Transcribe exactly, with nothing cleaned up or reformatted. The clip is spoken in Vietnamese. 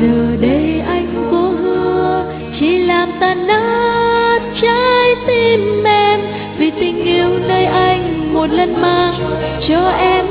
giờ đây anh có hứa chỉ làm tan nát trái tim em, vì tình yêu nơi anh một lần mang cho em